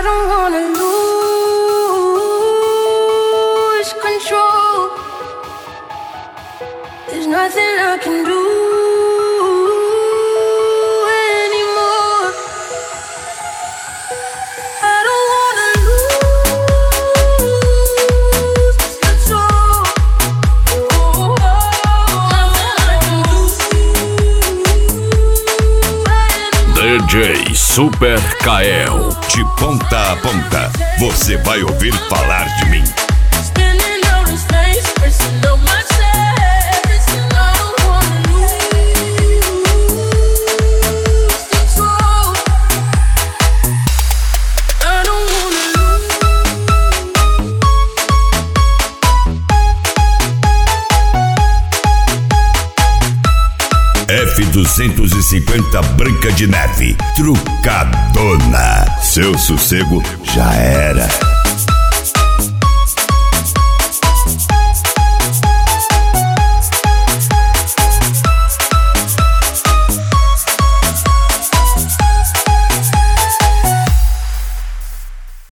don't wanna lose control. There's nothing I can do anymore. I don't wanna lose control. DJ Super Kael, de ponta a ponta, você vai ouvir falar de mim. F250 Branca de Neve, trucadona. Seu sossego já era.